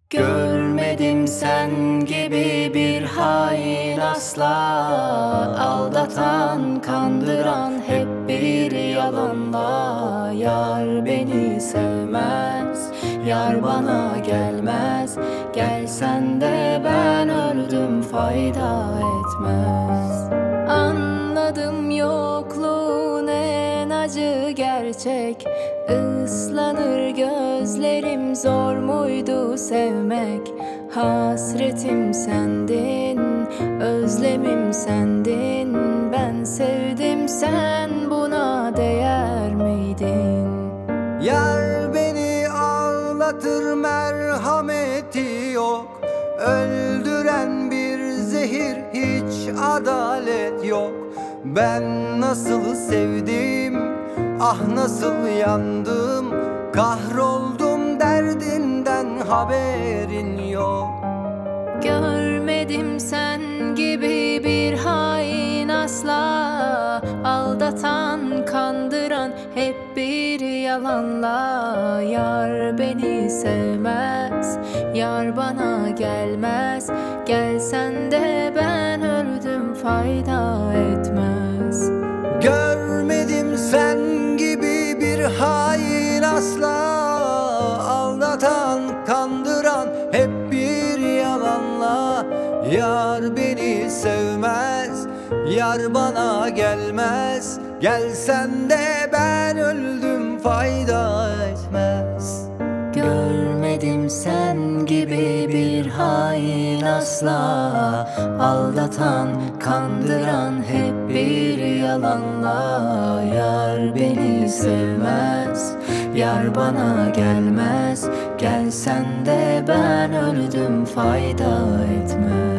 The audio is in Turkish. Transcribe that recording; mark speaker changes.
Speaker 1: Görmedim sen gibi bir hain asla. Aldatan, kandıran hep bir yalanla. Yar beni sevmez, yar bana gelmez. Gelsen de ben öldüm, fayda etmez. Anladım yokluğun en acı gerçek. Islanır gözlerim, zor muydu sevmek? Hasretim sendin, özlemim sendin. Ben sevdim, sen buna değer miydin?
Speaker 2: Yar beni ağlatır, merhameti yok. Öldüren bir zehir, hiç adalet yok. Ben nasıl sevdim, ah nasıl yandım. Kahroldum, derdinden haberin yok.
Speaker 1: Görmedim sen gibi bir hain asla. Aldatan, kandıran hep bir yalanla. Yar beni sevmez, yar bana gelmez. Gelsen de ben öldüm, fayda etmez.
Speaker 2: Görmedim sen gibi bir hain asla. Aldatan, kandıran hep bir yalanla. Yar beni sevmez, yar bana gelmez. Gelsen de ben öldüm, fayda etmez.
Speaker 1: Görmedim sen gibi bir hain asla. Aldatan, kandıran hep bir yalanla. Yar beni sevmez, yar bana gelmez. Gelsen de ben öldüm, fayda etmez.